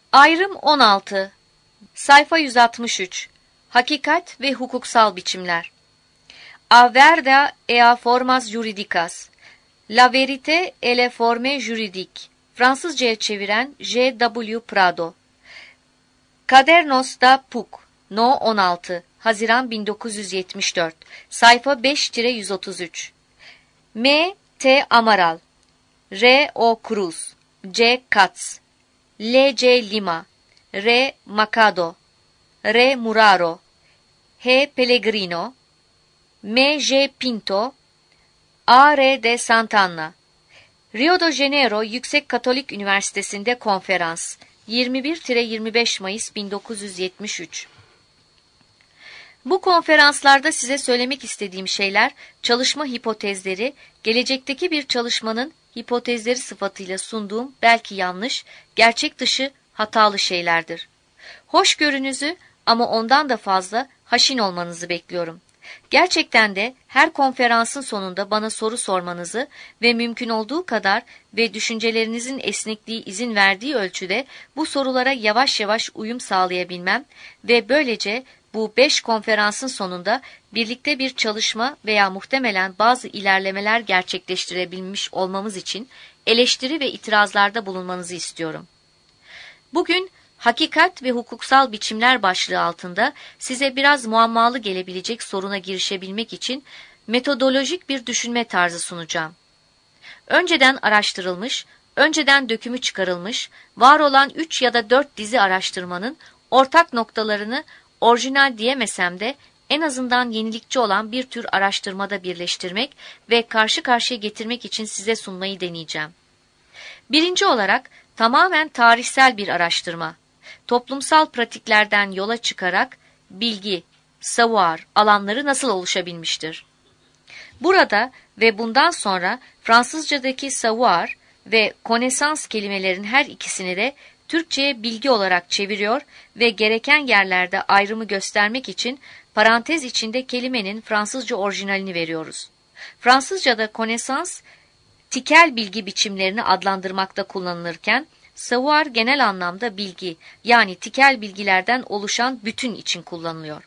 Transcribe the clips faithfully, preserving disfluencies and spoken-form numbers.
Ayrım on altı. Sayfa yüz altmış üç. Hakikat ve hukuksal biçimler. A verda e a formas juridicas. La vérité et les formes juridiques. Fransızcaya çeviren J W Prado. Cadernos da Puc. No on altı. Haziran bin dokuz yüz yetmiş dört. Sayfa beş yüz otuz üç. M. T. Amaral. R. O. Cruz. C. Katz. L. C. Lima. R. Macado. R. Muraro. H. Pellegrino. M. J. Pinto. A. R. de Sant'Anna. Rio de Janeiro Yüksek Katolik Üniversitesi'nde konferans. yirmi bir yirmi beş Mayıs bin dokuz yüz yetmiş üç. Bu konferanslarda size söylemek istediğim şeyler, çalışma hipotezleri, gelecekteki bir çalışmanın hipotezleri sıfatıyla sunduğum belki yanlış, gerçek dışı, hatalı şeylerdir. Hoşgörünüzü ama ondan da fazla haşin olmanızı bekliyorum. Gerçekten de her konferansın sonunda bana soru sormanızı ve mümkün olduğu kadar ve düşüncelerinizin esnekliği izin verdiği ölçüde bu sorulara yavaş yavaş uyum sağlayabilmem ve böylece bu beş konferansın sonunda birlikte bir çalışma veya muhtemelen bazı ilerlemeler gerçekleştirebilmiş olmamız için eleştiri ve itirazlarda bulunmanızı istiyorum. Bugün hakikat ve hukuksal biçimler başlığı altında size biraz muammalı gelebilecek soruna girişebilmek için metodolojik bir düşünme tarzı sunacağım. Önceden araştırılmış, önceden dökümü çıkarılmış, var olan üç ya da dört dizi araştırmanın ortak noktalarını orijinal diyemesem de en azından yenilikçi olan bir tür araştırmada birleştirmek ve karşı karşıya getirmek için size sunmayı deneyeceğim. Birinci olarak tamamen tarihsel bir araştırma. Toplumsal pratiklerden yola çıkarak bilgi, savoir alanları nasıl oluşabilmiştir? Burada ve bundan sonra Fransızcadaki savoir ve connaissance kelimelerin her ikisini de Türkçe'ye bilgi olarak çeviriyor ve gereken yerlerde ayrımı göstermek için parantez içinde kelimenin Fransızca orijinalini veriyoruz. Fransızca'da connaissance, tikel bilgi biçimlerini adlandırmakta kullanılırken, savoir genel anlamda bilgi, yani tikel bilgilerden oluşan bütün için kullanılıyor.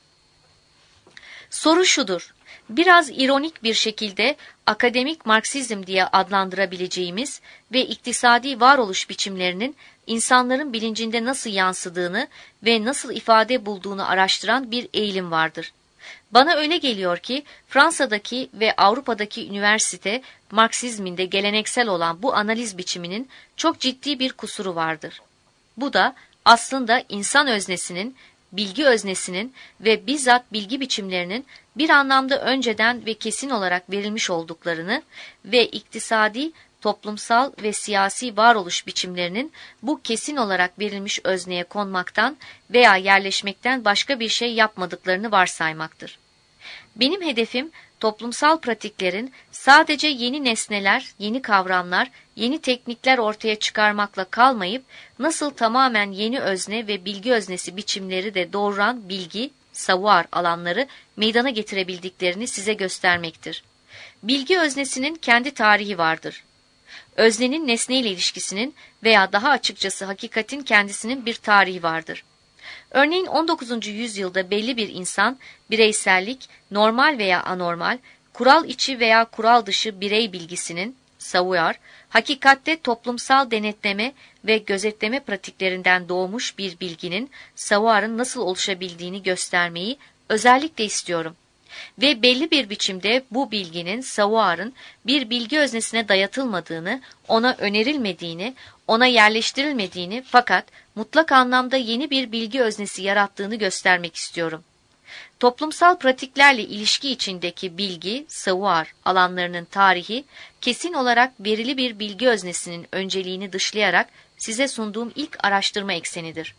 Soru şudur, biraz ironik bir şekilde akademik Marksizm diye adlandırabileceğimiz ve iktisadi varoluş biçimlerinin insanların bilincinde nasıl yansıdığını ve nasıl ifade bulduğunu araştıran bir eğilim vardır. Bana öyle geliyor ki Fransa'daki ve Avrupa'daki üniversite Marksizminde geleneksel olan bu analiz biçiminin çok ciddi bir kusuru vardır. Bu da aslında insan öznesinin, bilgi öznesinin ve bizzat bilgi biçimlerinin bir anlamda önceden ve kesin olarak verilmiş olduklarını ve iktisadi, toplumsal ve siyasi varoluş biçimlerinin bu kesin olarak verilmiş özneye konmaktan veya yerleşmekten başka bir şey yapmadıklarını varsaymaktır. Benim hedefim toplumsal pratiklerin sadece yeni nesneler, yeni kavramlar, yeni teknikler ortaya çıkarmakla kalmayıp nasıl tamamen yeni özne ve bilgi öznesi biçimleri de doğuran bilgi, savoir alanları meydana getirebildiklerini size göstermektir. Bilgi öznesinin kendi tarihi vardır. Öznenin nesneyle ilişkisinin veya daha açıkçası hakikatin kendisinin bir tarihi vardır. Örneğin on dokuzuncu yüzyılda belli bir insan, bireysellik, normal veya anormal, kural içi veya kural dışı birey bilgisinin, savoir, hakikatte toplumsal denetleme ve gözetleme pratiklerinden doğmuş bir bilginin, savoir'ın nasıl oluşabildiğini göstermeyi özellikle istiyorum. Ve belli bir biçimde bu bilginin, savoir'ın bir bilgi öznesine dayatılmadığını, ona önerilmediğini, ona yerleştirilmediğini fakat mutlak anlamda yeni bir bilgi öznesi yarattığını göstermek istiyorum. Toplumsal pratiklerle ilişki içindeki bilgi, savoir alanlarının tarihi, kesin olarak verili bir bilgi öznesinin önceliğini dışlayarak size sunduğum ilk araştırma eksenidir.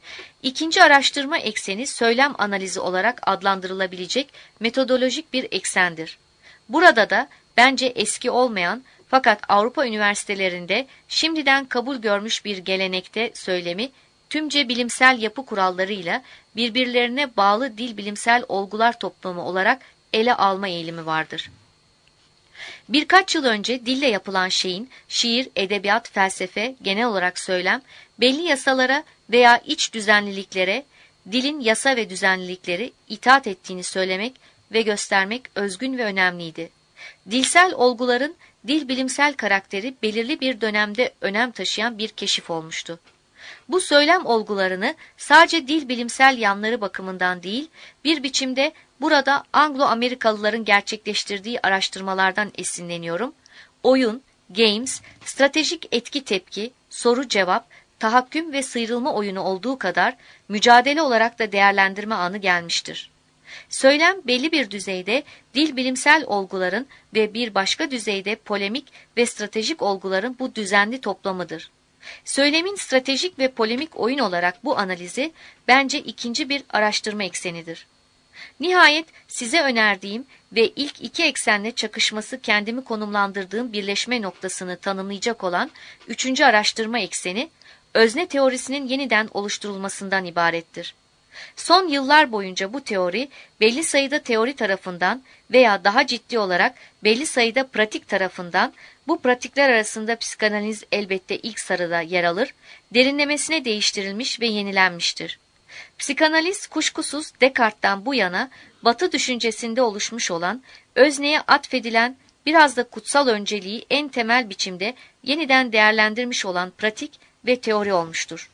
İkinci araştırma ekseni söylem analizi olarak adlandırılabilecek metodolojik bir eksendir. Burada da bence eski olmayan fakat Avrupa üniversitelerinde şimdiden kabul görmüş bir gelenekte söylemi tümce bilimsel yapı kurallarıyla birbirlerine bağlı dil bilimsel olgular toplamı olarak ele alma eğilimi vardır. Birkaç yıl önce dille yapılan şeyin şiir, edebiyat, felsefe, genel olarak söylem, belli yasalara veya iç düzenliliklere, dilin yasa ve düzenlilikleri itaat ettiğini söylemek ve göstermek özgün ve önemliydi. Dilsel olguların dil bilimsel karakteri belirli bir dönemde önem taşıyan bir keşif olmuştu. Bu söylem olgularını sadece dil bilimsel yanları bakımından değil, bir biçimde burada Anglo-Amerikalıların gerçekleştirdiği araştırmalardan esinleniyorum. Oyun, games, stratejik etki tepki, soru cevap, tahakküm ve sıyrılma oyunu olduğu kadar mücadele olarak da değerlendirme anı gelmiştir. Söylem belli bir düzeyde dil bilimsel olguların ve bir başka düzeyde polemik ve stratejik olguların bu düzenli toplamıdır. Söylemin stratejik ve polemik oyun olarak bu analizi bence ikinci bir araştırma eksenidir. Nihayet size önerdiğim ve ilk iki eksenle çakışması kendimi konumlandırdığım birleşme noktasını tanımlayacak olan üçüncü araştırma ekseni, özne teorisinin yeniden oluşturulmasından ibarettir. Son yıllar boyunca bu teori belli sayıda teori tarafından veya daha ciddi olarak belli sayıda pratik tarafından, bu pratikler arasında psikanaliz elbette ilk sırada yer alır, derinlemesine değiştirilmiş ve yenilenmiştir. Psikanaliz kuşkusuz Descartes'ten bu yana Batı düşüncesinde oluşmuş olan, özneye atfedilen biraz da kutsal önceliği en temel biçimde yeniden değerlendirmiş olan pratik ve teori olmuştur.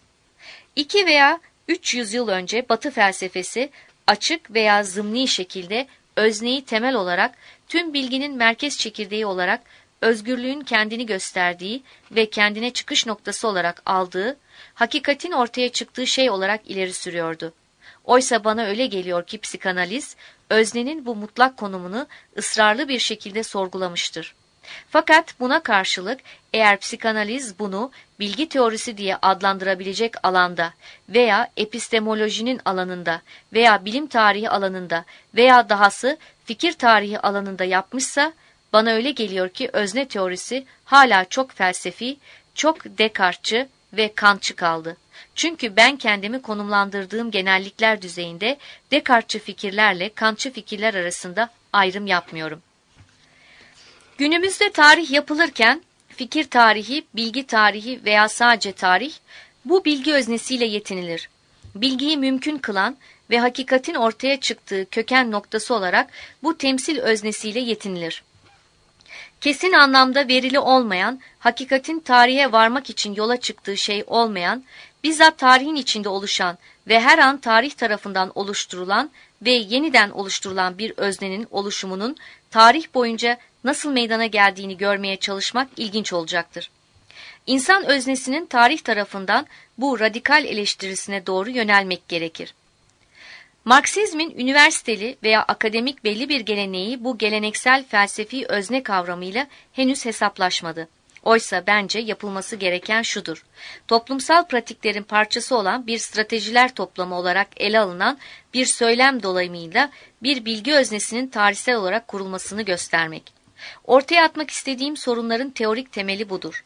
İki veya üç yüzyıl önce Batı felsefesi açık veya zımni şekilde özneyi temel olarak tüm bilginin merkez çekirdeği olarak özgürlüğün kendini gösterdiği ve kendine çıkış noktası olarak aldığı, hakikatin ortaya çıktığı şey olarak ileri sürüyordu. Oysa bana öyle geliyor ki psikanaliz, öznenin bu mutlak konumunu ısrarlı bir şekilde sorgulamıştır. Fakat buna karşılık eğer psikanaliz bunu bilgi teorisi diye adlandırabilecek alanda veya epistemolojinin alanında veya bilim tarihi alanında veya dahası fikir tarihi alanında yapmışsa, bana öyle geliyor ki özne teorisi hala çok felsefi, çok Descartes'çı ve Kantçı kaldı. Çünkü ben kendimi konumlandırdığım genellikler düzeyinde Descartes'çı fikirlerle Kantçı fikirler arasında ayrım yapmıyorum. Günümüzde tarih yapılırken fikir tarihi, bilgi tarihi veya sadece tarih, bu bilgi öznesiyle yetinilir. Bilgiyi mümkün kılan ve hakikatin ortaya çıktığı köken noktası olarak bu temsil öznesiyle yetinilir. Kesin anlamda verili olmayan, hakikatin tarihe varmak için yola çıktığı şey olmayan, bizzat tarihin içinde oluşan ve her an tarih tarafından oluşturulan ve yeniden oluşturulan bir öznenin oluşumunun tarih boyunca nasıl meydana geldiğini görmeye çalışmak ilginç olacaktır. İnsan öznesinin tarih tarafından bu radikal eleştirisine doğru yönelmek gerekir. Marksizmin üniversiteli veya akademik belli bir geleneği bu geleneksel felsefi özne kavramıyla henüz hesaplaşmadı. Oysa bence yapılması gereken şudur: toplumsal pratiklerin parçası olan bir stratejiler toplamı olarak ele alınan bir söylem dolayımıyla bir bilgi öznesinin tarihsel olarak kurulmasını göstermek. Ortaya atmak istediğim sorunların teorik temeli budur.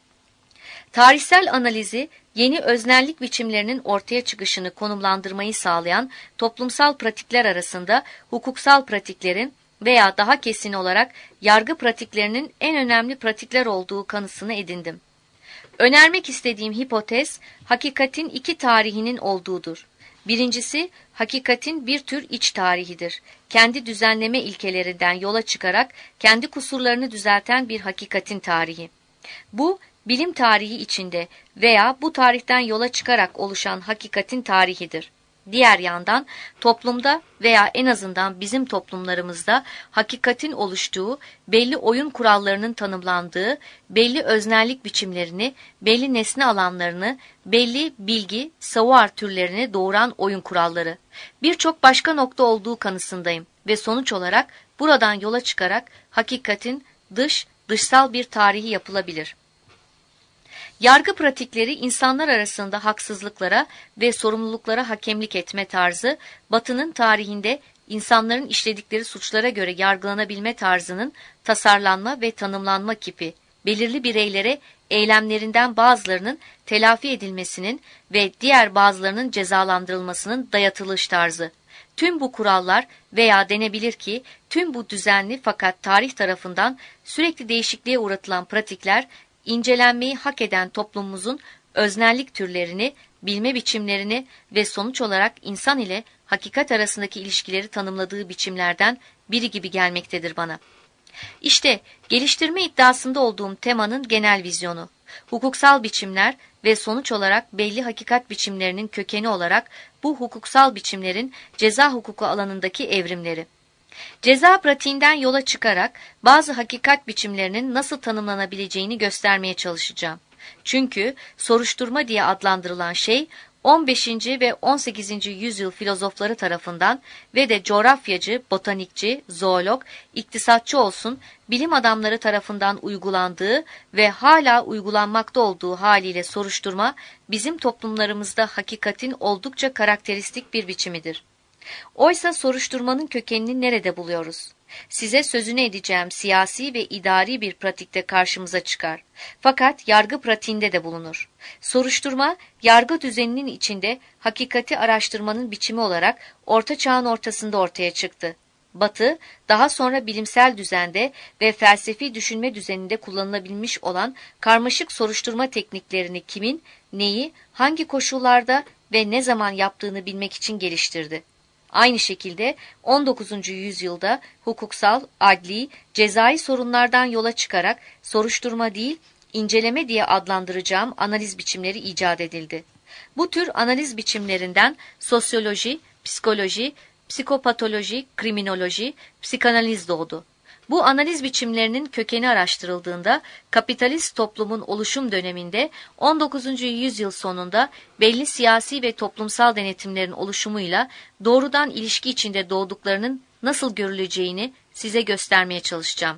Tarihsel analizi, yeni öznellik biçimlerinin ortaya çıkışını konumlandırmayı sağlayan toplumsal pratikler arasında hukuksal pratiklerin veya daha kesin olarak yargı pratiklerinin en önemli pratikler olduğu kanısını edindim. Önermek istediğim hipotez, hakikatin iki tarihinin olduğudur. Birincisi, hakikatin bir tür iç tarihidir. Kendi düzenleme ilkelerinden yola çıkarak kendi kusurlarını düzelten bir hakikatin tarihi. Bu, bilim tarihi içinde veya bu tarihten yola çıkarak oluşan hakikatin tarihidir. Diğer yandan toplumda veya en azından bizim toplumlarımızda hakikatin oluştuğu, belli oyun kurallarının tanımlandığı, belli öznellik biçimlerini, belli nesne alanlarını, belli bilgi, savoir türlerini doğuran oyun kuralları. Birçok başka nokta olduğu kanısındayım ve sonuç olarak buradan yola çıkarak hakikatin dış, dışsal bir tarihi yapılabilir. Yargı pratikleri insanlar arasında haksızlıklara ve sorumluluklara hakemlik etme tarzı, Batı'nın tarihinde insanların işledikleri suçlara göre yargılanabilme tarzının tasarlanma ve tanımlanma kipi, belirli bireylere eylemlerinden bazılarının telafi edilmesinin ve diğer bazılarının cezalandırılmasının dayatılış tarzı, Tüm bu kurallar veya denebilir ki tüm bu düzenli fakat tarih tarafından sürekli değişikliğe uğratılan pratikler, incelenmeyi hak eden toplumumuzun öznellik türlerini, bilme biçimlerini ve sonuç olarak insan ile hakikat arasındaki ilişkileri tanımladığı biçimlerden biri gibi gelmektedir bana. İşte geliştirme iddiasında olduğum temanın genel vizyonu, hukuksal biçimler ve sonuç olarak belli hakikat biçimlerinin kökeni olarak bu hukuksal biçimlerin ceza hukuku alanındaki evrimleri. Ceza pratiğinden yola çıkarak bazı hakikat biçimlerinin nasıl tanımlanabileceğini göstermeye çalışacağım. Çünkü soruşturma diye adlandırılan şey on beşinci ve on sekizinci yüzyıl filozofları tarafından ve de coğrafyacı, botanikçi, zoolog, iktisatçı olsun bilim adamları tarafından uygulandığı ve hala uygulanmakta olduğu haliyle soruşturma bizim toplumlarımızda hakikatin oldukça karakteristik bir biçimidir. Oysa soruşturmanın kökenini nerede buluyoruz? Size sözünü edeceğim siyasi ve idari bir pratikte karşımıza çıkar. Fakat yargı pratiğinde de bulunur. Soruşturma, yargı düzeninin içinde hakikati araştırmanın biçimi olarak Orta Çağ'ın ortasında ortaya çıktı. Batı, daha sonra bilimsel düzende ve felsefi düşünme düzeninde kullanılabilmiş olan karmaşık soruşturma tekniklerini kimin, neyi, hangi koşullarda ve ne zaman yaptığını bilmek için geliştirdi. Aynı şekilde on dokuzuncu yüzyılda hukuksal, adli, cezai sorunlardan yola çıkarak soruşturma değil, inceleme diye adlandıracağım analiz biçimleri icat edildi. Bu tür analiz biçimlerinden sosyoloji, psikoloji, psikopatoloji, kriminoloji, psikanaliz doğdu. Bu analiz biçimlerinin kökeni araştırıldığında kapitalist toplumun oluşum döneminde on dokuzuncu yüzyıl sonunda belli siyasi ve toplumsal denetimlerin oluşumuyla doğrudan ilişki içinde doğduklarının nasıl görüleceğini size göstermeye çalışacağım.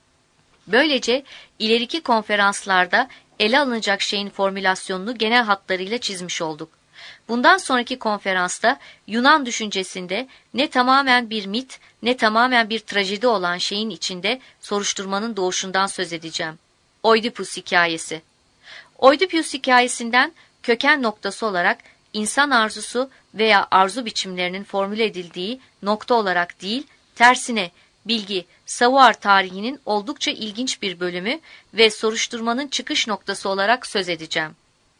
Böylece ileriki konferanslarda ele alınacak şeyin formülasyonunu genel hatlarıyla çizmiş olduk. Bundan sonraki konferansta Yunan düşüncesinde ne tamamen bir mit ne tamamen bir trajedi olan şeyin içinde soruşturmanın doğuşundan söz edeceğim. Oidipus hikayesi. Oidipus hikayesinden köken noktası olarak insan arzusu veya arzu biçimlerinin formüle edildiği nokta olarak değil, tersine bilgi, savoir tarihinin oldukça ilginç bir bölümü ve soruşturmanın çıkış noktası olarak söz edeceğim.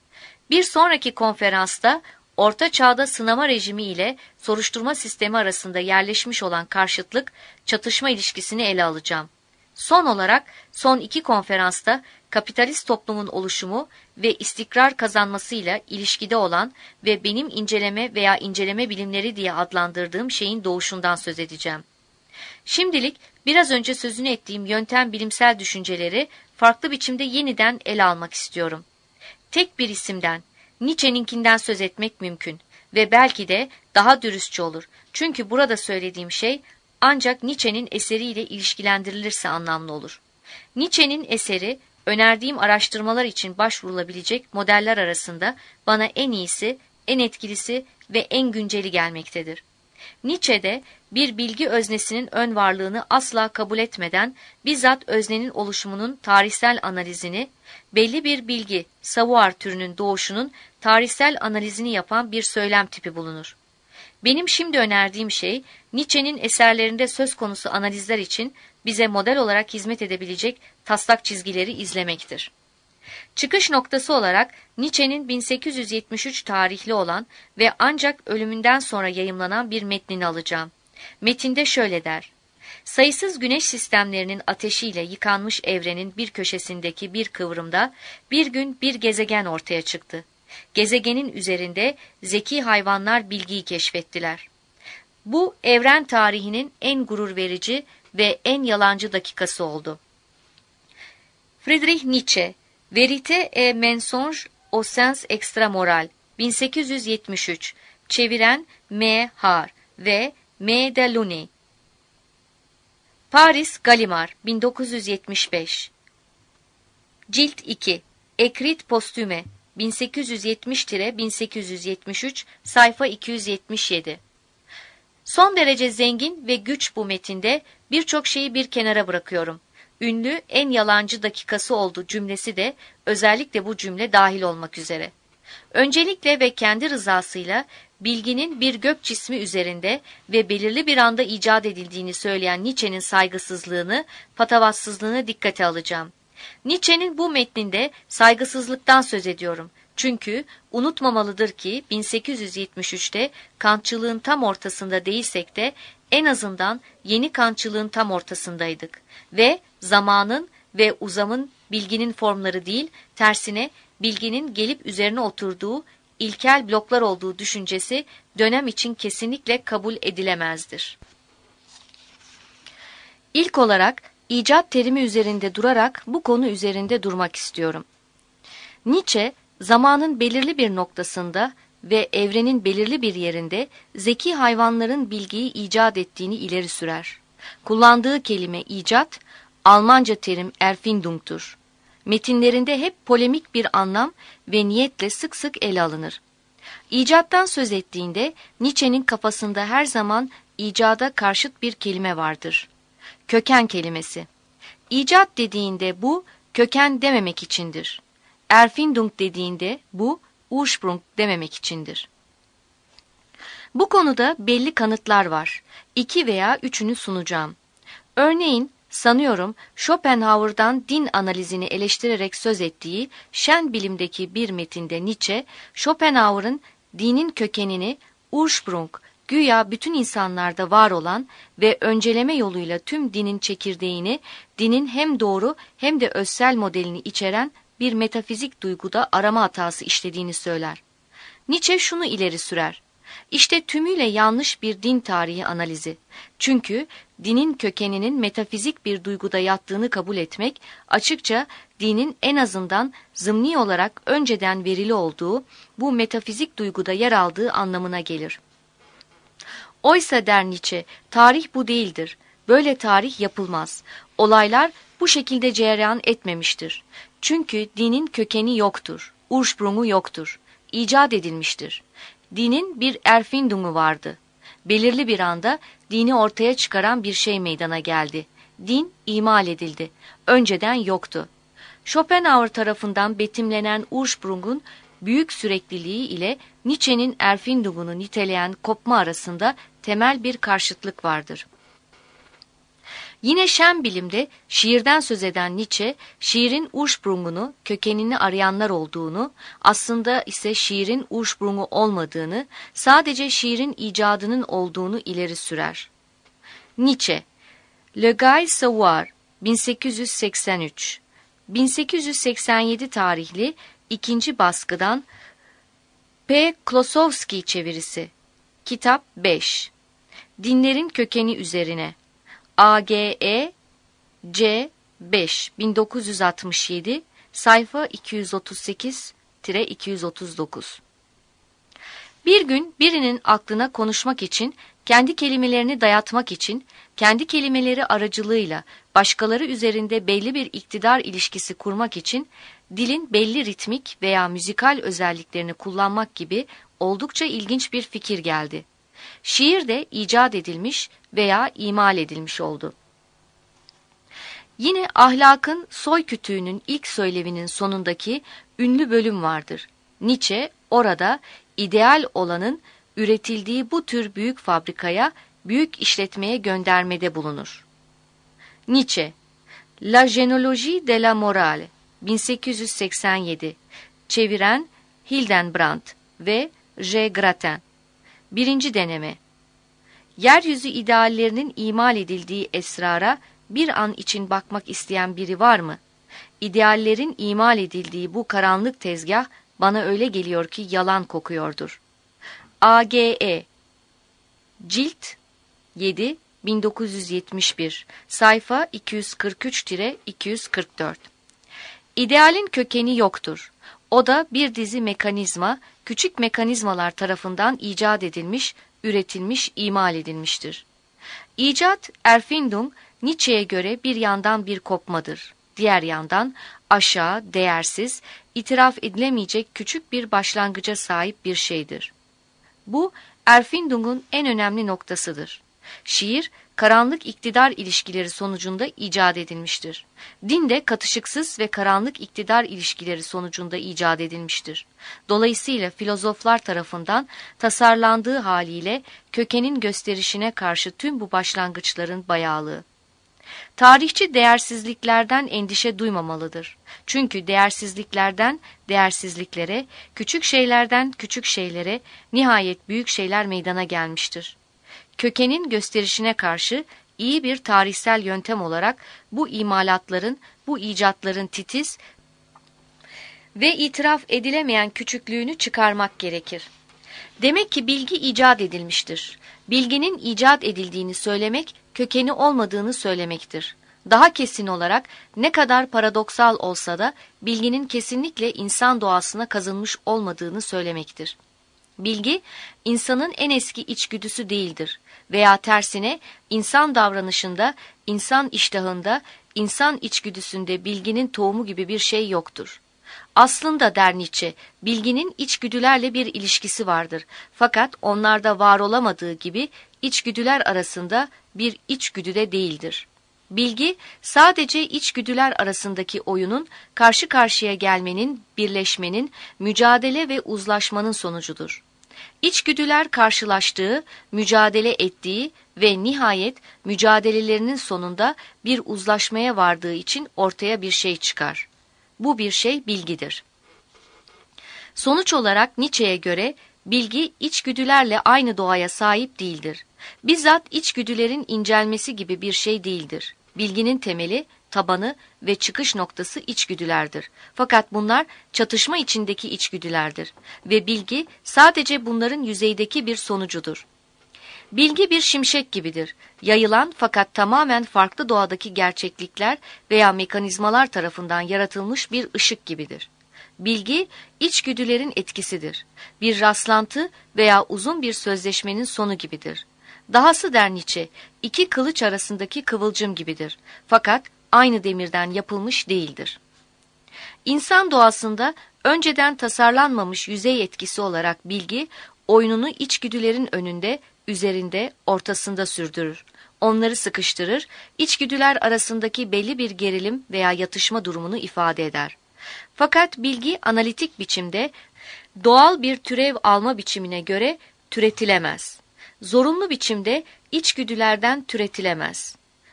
Bir sonraki konferansta Orta Çağ'da sınama rejimi ile soruşturma sistemi arasında yerleşmiş olan karşıtlık, çatışma ilişkisini ele alacağım. Son olarak son iki konferansta kapitalist toplumun oluşumu ve istikrar kazanmasıyla ilişkide olan ve benim inceleme veya inceleme bilimleri diye adlandırdığım şeyin doğuşundan söz edeceğim. Şimdilik biraz önce sözünü ettiğim yöntem bilimsel düşünceleri farklı biçimde yeniden ele almak istiyorum. Tek bir isimden, Nietzsche'ninkinden söz etmek mümkün ve belki de daha dürüstçe olur. Çünkü burada söylediğim şey ancak Nietzsche'nin eseriyle ilişkilendirilirse anlamlı olur. Nietzsche'nin eseri, önerdiğim araştırmalar için başvurulabilecek modeller arasında bana en iyisi, en etkilisi ve en günceli gelmektedir. Nietzsche'de bir bilgi öznesinin ön varlığını asla kabul etmeden bizzat öznenin oluşumunun tarihsel analizini, belli bir bilgi, savoir türünün doğuşunun tarihsel analizini yapan bir söylem tipi bulunur. Benim şimdi önerdiğim şey, Nietzsche'nin eserlerinde söz konusu analizler için bize model olarak hizmet edebilecek taslak çizgileri izlemektir. Çıkış noktası olarak Nietzsche'nin bin sekiz yüz yetmiş üç tarihli olan ve ancak ölümünden sonra yayımlanan bir metnini alacağım. Metinde şöyle der: sayısız güneş sistemlerinin ateşiyle yıkanmış evrenin bir köşesindeki bir kıvrımda bir gün bir gezegen ortaya çıktı. Gezegenin üzerinde zeki hayvanlar bilgiyi keşfettiler. Bu evren tarihinin en gurur verici ve en yalancı dakikası oldu. Friedrich Nietzsche, Vérité et mensonge au sens extramoral, bin sekiz yüz yetmiş üç, çeviren M. Har ve M. Delaunay. Paris Gallimard, bin dokuz yüz yetmiş beş. Cilt iki, Écrits posthumes, bin sekiz yüz yetmiş bin sekiz yüz yetmiş üç, sayfa iki yüz yetmiş yedi. Son derece zengin ve güç bu metinde birçok şeyi bir kenara bırakıyorum. Ünlü en yalancı dakikası oldu cümlesi de özellikle bu cümle dahil olmak üzere. Öncelikle ve kendi rızasıyla bilginin bir gök cismi üzerinde ve belirli bir anda icat edildiğini söyleyen Nietzsche'nin saygısızlığını, patavatsızlığını dikkate alacağım. Nietzsche'nin bu metninde saygısızlıktan söz ediyorum. Çünkü unutmamalıdır ki bin sekiz yüz yetmiş üçte Kantçılığın tam ortasında değilsek de en azından yeni Kantçılığın tam ortasındaydık. Ve zamanın ve uzamın bilginin formları değil, tersine bilginin gelip üzerine oturduğu ilkel bloklar olduğu düşüncesi dönem için kesinlikle kabul edilemezdir. İlk olarak icat terimi üzerinde durarak bu konu üzerinde durmak istiyorum. Nietzsche, zamanın belirli bir noktasında ve evrenin belirli bir yerinde zeki hayvanların bilgiyi icat ettiğini ileri sürer. Kullandığı kelime icat, Almanca terim Erfindung'tur. Metinlerinde hep polemik bir anlam ve niyetle sık sık ele alınır. İcattan söz ettiğinde Nietzsche'nin kafasında her zaman icada karşıt bir kelime vardır. Köken kelimesi. İcat dediğinde bu köken dememek içindir. Erfindung dediğinde bu Ursprung dememek içindir. Bu konuda belli kanıtlar var. İki veya üçünü sunacağım. Örneğin sanıyorum Schopenhauer'dan din analizini eleştirerek söz ettiği Şen Bilim'deki bir metinde Nietzsche, Schopenhauer'ın dinin kökenini Ursprung, güya bütün insanlarda var olan ve önceleme yoluyla tüm dinin çekirdeğini, dinin hem doğru hem de özsel modelini içeren bir metafizik duyguda arama hatası işlediğini söyler. Nietzsche şunu ileri sürer. İşte tümüyle yanlış bir din tarihi analizi. Çünkü dinin kökeninin metafizik bir duyguda yattığını kabul etmek, açıkça dinin en azından zımni olarak önceden verili olduğu bu metafizik duyguda yer aldığı anlamına gelir. Oysa der Nietzsche, tarih bu değildir. Böyle tarih yapılmaz. Olaylar bu şekilde cereyan etmemiştir. Çünkü dinin kökeni yoktur, Ursprung'u yoktur, icat edilmiştir. Dinin bir Erfindung'u vardı. Belirli bir anda dini ortaya çıkaran bir şey meydana geldi. Din imal edildi. Önceden yoktu. Schopenhauer tarafından betimlenen Ursprung'un büyük sürekliliği ile Nietzsche'nin Erfindung'unu niteleyen kopma arasında temel bir karşıtlık vardır. Yine Şen Bilim'de şiirden söz eden Nietzsche, şiirin Ursprung'unu, kökenini arayanlar olduğunu, aslında ise şiirin Ursprung'u olmadığını, sadece şiirin icadının olduğunu ileri sürer. Nietzsche, Le Gai Savoir, bin sekiz yüz seksen üç, bin sekiz yüz seksen yedi tarihli ikinci baskıdan P. Klosowski çevirisi, Kitap beş, Dinlerin Kökeni Üzerine, A G E C beş bin dokuz yüz altmış yedi sayfa iki yüz otuz sekiz iki yüz otuz dokuz. Bir gün birinin aklına konuşmak için, kendi kelimelerini dayatmak için, kendi kelimeleri aracılığıyla başkaları üzerinde belli bir iktidar ilişkisi kurmak için dilin belli ritmik veya müzikal özelliklerini kullanmak gibi oldukça ilginç bir fikir geldi. Şiir de icat edilmiş veya imal edilmiş oldu. Yine ahlakın soy kütüğünün ilk söylevinin sonundaki ünlü bölüm vardır. Nietzsche orada ideal olanın üretildiği bu tür büyük fabrikaya, büyük işletmeye göndermede bulunur. Nietzsche, La Généalogie de la Morale, bin sekiz yüz seksen yedi, çeviren Hildenbrand ve G. Gratin. Birinci deneme. Yeryüzü ideallerinin imal edildiği esrara bir an için bakmak isteyen biri var mı? İdeallerin imal edildiği bu karanlık tezgah bana öyle geliyor ki yalan kokuyordur. A G E Cilt yedi bin dokuz yüz yetmiş bir sayfa iki yüz kırk üç iki yüz kırk dört. İdealin kökeni yoktur. O da bir dizi mekanizma, küçük mekanizmalar tarafından icat edilmiş, üretilmiş, imal edilmiştir. İcat, Erfindung, Nietzsche'ye göre bir yandan bir kopmadır. Diğer yandan aşağı, değersiz, itiraf edilemeyecek küçük bir başlangıca sahip bir şeydir. Bu, Erfindung'un en önemli noktasıdır. Şiir, karanlık iktidar ilişkileri sonucunda icat edilmiştir. Din de katışıksız ve karanlık iktidar ilişkileri sonucunda icat edilmiştir. Dolayısıyla filozoflar tarafından tasarlandığı haliyle kökenin gösterişine karşı tüm bu başlangıçların bayağılığı. Tarihçi değersizliklerden endişe duymamalıdır. Çünkü değersizliklerden değersizliklere, küçük şeylerden küçük şeylere, nihayet büyük şeyler meydana gelmiştir. Kökenin gösterişine karşı iyi bir tarihsel yöntem olarak bu imalatların, bu icatların titiz ve itiraf edilemeyen küçüklüğünü çıkarmak gerekir. Demek ki bilgi icat edilmiştir. Bilginin icat edildiğini söylemek, kökeni olmadığını söylemektir. Daha kesin olarak ne kadar paradoksal olsa da bilginin kesinlikle insan doğasına kazınmış olmadığını söylemektir. Bilgi, insanın en eski içgüdüsü değildir veya tersine insan davranışında, insan iştahında, insan içgüdüsünde bilginin tohumu gibi bir şey yoktur. Aslında der Nietzsche, bilginin içgüdülerle bir ilişkisi vardır. Fakat onlarda var olamadığı gibi içgüdüler arasında bir içgüdü de değildir. Bilgi sadece içgüdüler arasındaki oyunun, karşı karşıya gelmenin, birleşmenin, mücadele ve uzlaşmanın sonucudur. İçgüdüler karşılaştığı, mücadele ettiği ve nihayet mücadelelerinin sonunda bir uzlaşmaya vardığı için ortaya bir şey çıkar. Bu bir şey bilgidir. Sonuç olarak Nietzsche'ye göre bilgi içgüdülerle aynı doğaya sahip değildir. Bizzat içgüdülerin incelmesi gibi bir şey değildir. Bilginin temeli, tabanı ve çıkış noktası içgüdülerdir. Fakat bunlar çatışma içindeki içgüdülerdir ve bilgi sadece bunların yüzeydeki bir sonucudur. Bilgi bir şimşek gibidir. Yayılan fakat tamamen farklı doğadaki gerçeklikler veya mekanizmalar tarafından yaratılmış bir ışık gibidir. Bilgi, içgüdülerin etkisidir. Bir rastlantı veya uzun bir sözleşmenin sonu gibidir. Dahası der Nietzsche, iki kılıç arasındaki kıvılcım gibidir. Fakat aynı demirden yapılmış değildir. İnsan doğasında önceden tasarlanmamış yüzey etkisi olarak bilgi, oyununu içgüdülerin önünde, üzerinde, ortasında sürdürür. Onları sıkıştırır, içgüdüler arasındaki belli bir gerilim veya yatışma durumunu ifade eder. Fakat bilgi analitik biçimde doğal bir türev alma biçimine göre türetilemez. Zorunlu biçimde içgüdülerden türetilemez.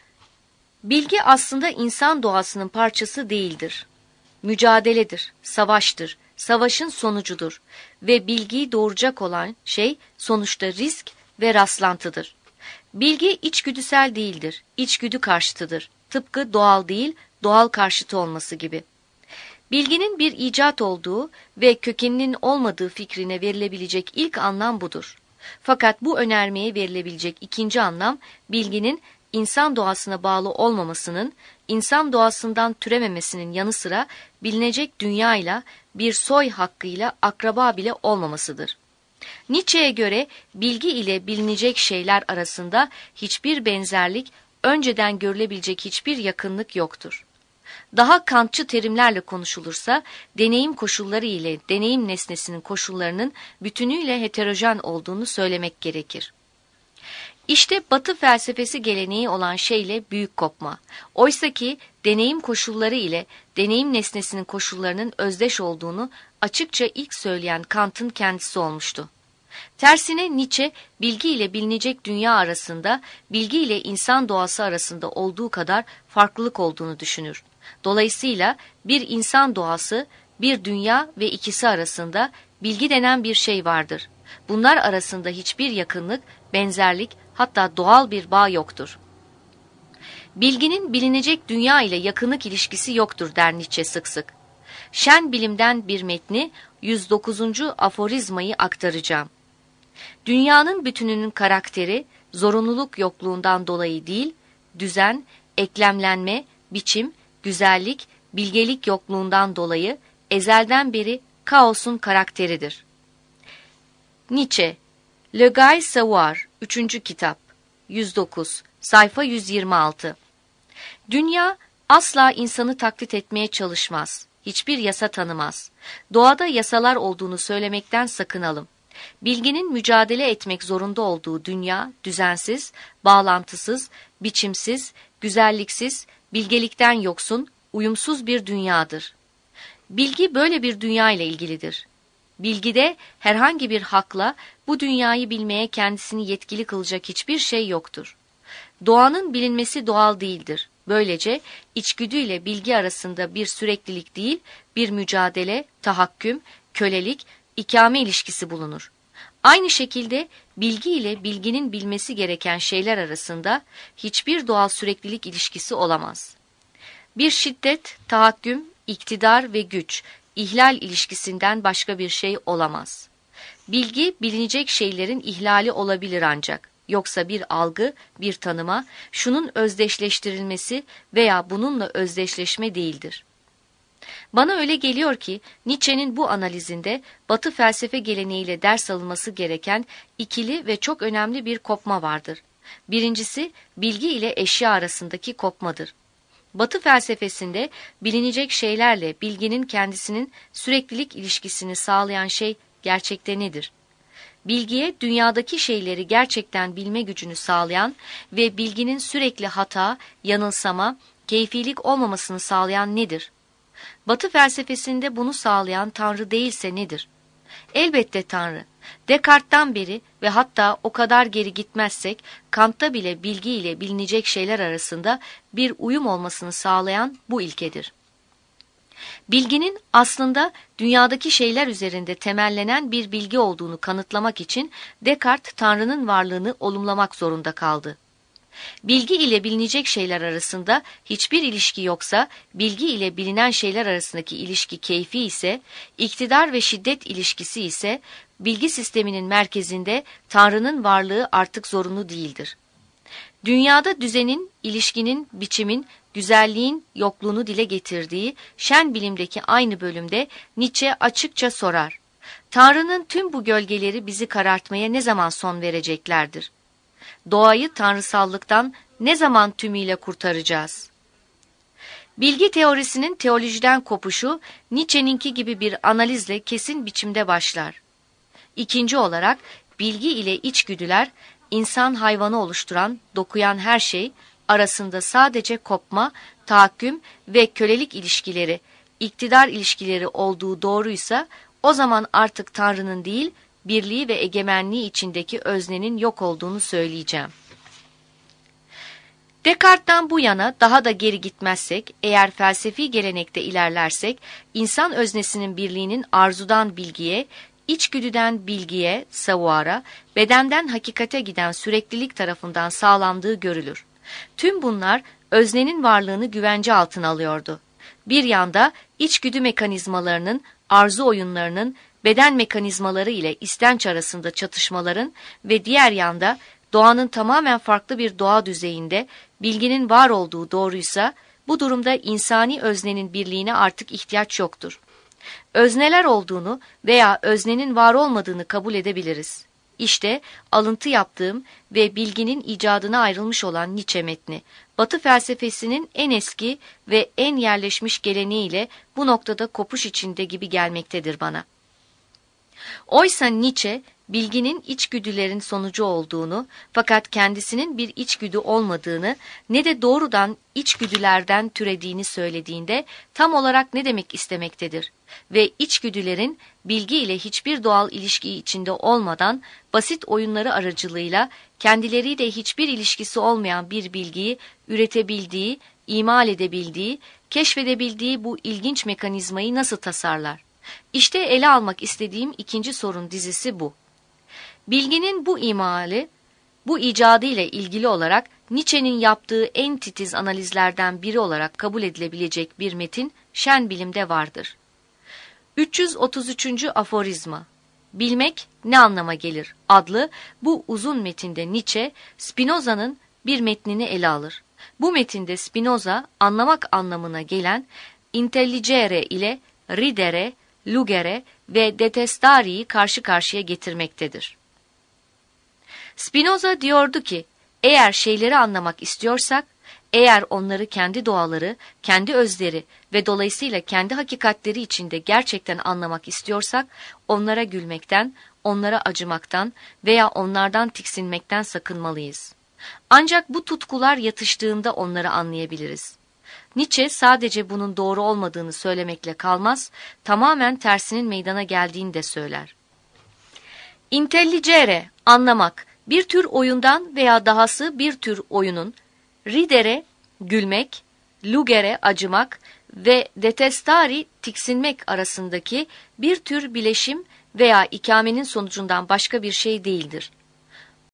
Bilgi aslında insan doğasının parçası değildir. Mücadeledir, savaştır, savaşın sonucudur ve bilgiyi doğuracak olan şey sonuçta risk ve rastlantıdır. Bilgi içgüdüsel değildir, içgüdü karşıtıdır. Tıpkı doğal değil, doğal karşıtı olması gibi. Bilginin bir icat olduğu ve kökeninin olmadığı fikrine verilebilecek ilk anlam budur. Fakat bu önermeye verilebilecek ikinci anlam, bilginin insan doğasına bağlı olmamasının, insan doğasından türememesinin yanı sıra bilinecek dünyayla, bir soy hakkıyla akraba bile olmamasıdır. Nietzsche'ye göre bilgi ile bilinecek şeyler arasında hiçbir benzerlik, önceden görülebilecek hiçbir yakınlık yoktur. Daha Kantçı terimlerle konuşulursa, deneyim koşulları ile deneyim nesnesinin koşullarının bütünüyle heterojen olduğunu söylemek gerekir. İşte Batı felsefesi geleneği olan şeyle büyük kopma. Oysaki deneyim koşulları ile deneyim nesnesinin koşullarının özdeş olduğunu açıkça ilk söyleyen Kant'ın kendisi olmuştu. Tersine Nietzsche, bilgi ile bilinecek dünya arasında, bilgi ile insan doğası arasında olduğu kadar farklılık olduğunu düşünür. Dolayısıyla bir insan doğası, bir dünya ve ikisi arasında bilgi denen bir şey vardır. Bunlar arasında hiçbir yakınlık, benzerlik, hatta doğal bir bağ yoktur. Bilginin bilinecek dünya ile yakınlık ilişkisi yoktur der Nietzsche sık sık. Şen bilimden bir metni, yüz dokuzuncu aforizmayı aktaracağım. Dünyanın bütününün karakteri, zorunluluk yokluğundan dolayı değil, düzen, eklemlenme, biçim, güzellik, bilgelik yokluğundan dolayı ezelden beri kaosun karakteridir. Nietzsche, Le Gai Savoir, üçüncü kitap, yüz dokuz, sayfa yüz yirmi altı. Dünya asla insanı taklit etmeye çalışmaz, hiçbir yasa tanımaz. Doğada yasalar olduğunu söylemekten sakınalım. Bilginin mücadele etmek zorunda olduğu dünya, düzensiz, bağlantısız, biçimsiz, güzelliksiz, bilgelikten yoksun, uyumsuz bir dünyadır. Bilgi böyle bir dünya ile ilgilidir. Bilgide herhangi bir hakla bu dünyayı bilmeye kendisini yetkili kılacak hiçbir şey yoktur. Doğanın bilinmesi doğal değildir. Böylece içgüdüyle bilgi arasında bir süreklilik değil, bir mücadele, tahakküm, kölelik, ikame ilişkisi bulunur. Aynı şekilde bilgi ile bilginin bilmesi gereken şeyler arasında hiçbir doğal süreklilik ilişkisi olamaz. Bir şiddet, tahakküm, iktidar ve güç, ihlal ilişkisinden başka bir şey olamaz. Bilgi, bilinecek şeylerin ihlali olabilir ancak. Yoksa bir algı, bir tanıma, şunun özdeşleştirilmesi veya bununla özdeşleşme değildir. Bana öyle geliyor ki Nietzsche'nin bu analizinde Batı felsefe geleneğiyle ders alınması gereken ikili ve çok önemli bir kopma vardır. Birincisi bilgi ile eşya arasındaki kopmadır. Batı felsefesinde bilinecek şeylerle bilginin kendisinin süreklilik ilişkisini sağlayan şey gerçekte nedir? Bilgiye dünyadaki şeyleri gerçekten bilme gücünü sağlayan ve bilginin sürekli hata, yanılsama, keyfilik olmamasını sağlayan nedir? Batı felsefesinde bunu sağlayan Tanrı değilse nedir? Elbette Tanrı. Descartes'tan beri ve hatta o kadar geri gitmezsek Kant'ta bile bilgi ile bilinecek şeyler arasında bir uyum olmasını sağlayan bu ilkedir. Bilginin aslında dünyadaki şeyler üzerinde temellenen bir bilgi olduğunu kanıtlamak için Descartes Tanrı'nın varlığını olumlamak zorunda kaldı. Bilgi ile bilinecek şeyler arasında hiçbir ilişki yoksa, bilgi ile bilinen şeyler arasındaki ilişki keyfi ise, iktidar ve şiddet ilişkisi ise, bilgi sisteminin merkezinde Tanrı'nın varlığı artık zorunlu değildir. Dünyada düzenin, ilişkinin, biçimin, güzelliğin yokluğunu dile getirdiği şen bilimdeki aynı bölümde Nietzsche açıkça sorar. Tanrı'nın tüm bu gölgeleri bizi karartmaya ne zaman son vereceklerdir? Doğayı tanrısallıktan ne zaman tümüyle kurtaracağız? Bilgi teorisinin teolojiden kopuşu Nietzsche'ninki gibi bir analizle kesin biçimde başlar. İkinci olarak bilgi ile içgüdüler, insan hayvanı oluşturan, dokuyan her şey arasında sadece kopma, tahakküm ve kölelik ilişkileri, iktidar ilişkileri olduğu doğruysa o zaman artık Tanrı'nın değil, birliği ve egemenliği içindeki öznenin yok olduğunu söyleyeceğim. Descartes'ten bu yana daha da geri gitmezsek, eğer felsefi gelenekte ilerlersek, insan öznesinin birliğinin arzudan bilgiye, içgüdüden bilgiye, savuara, bedenden hakikate giden süreklilik tarafından sağlandığı görülür. Tüm bunlar öznenin varlığını güvence altına alıyordu. Bir yanda içgüdü mekanizmalarının, arzu oyunlarının, beden mekanizmaları ile istenç arasında çatışmaların ve diğer yanda doğanın tamamen farklı bir doğa düzeyinde bilginin var olduğu doğruysa, bu durumda insani öznenin birliğine artık ihtiyaç yoktur. Özneler olduğunu veya öznenin var olmadığını kabul edebiliriz. İşte alıntı yaptığım ve bilginin icadına ayrılmış olan Nietzsche metni, Batı felsefesinin en eski ve en yerleşmiş geleneğiyle bu noktada kopuş içinde gibi gelmektedir bana. Oysa Nietzsche, bilginin içgüdülerin sonucu olduğunu, fakat kendisinin bir içgüdü olmadığını, ne de doğrudan içgüdülerden türediğini söylediğinde tam olarak ne demek istemektedir? Ve içgüdülerin bilgi ile hiçbir doğal ilişki içinde olmadan, basit oyunları aracılığıyla kendileriyle hiçbir ilişkisi olmayan bir bilgiyi üretebildiği, imal edebildiği, keşfedebildiği bu ilginç mekanizmayı nasıl tasarlar? İşte ele almak istediğim ikinci sorun dizisi bu. Bilginin bu imali, bu icadı ile ilgili olarak Nietzsche'nin yaptığı en titiz analizlerden biri olarak kabul edilebilecek bir metin şen bilimde vardır. üç yüz otuz üçüncü aforizma, bilmek ne anlama gelir adlı bu uzun metinde Nietzsche, Spinoza'nın bir metnini ele alır. Bu metinde Spinoza, anlamak anlamına gelen intelligere ile ridere, lugere ve detestari'yi karşı karşıya getirmektedir. Spinoza diyordu ki, eğer şeyleri anlamak istiyorsak, eğer onları kendi doğaları, kendi özleri ve dolayısıyla kendi hakikatleri içinde gerçekten anlamak istiyorsak, onlara gülmekten, onlara acımaktan veya onlardan tiksinmekten sakınmalıyız. Ancak bu tutkular yatıştığında onları anlayabiliriz. Nietzsche sadece bunun doğru olmadığını söylemekle kalmaz, tamamen tersinin meydana geldiğini de söyler. Intelligere, anlamak, bir tür oyundan veya dahası bir tür oyunun, ridere, gülmek, lugere, acımak ve detestari, tiksinmek arasındaki bir tür bileşim veya ikamenin sonucundan başka bir şey değildir.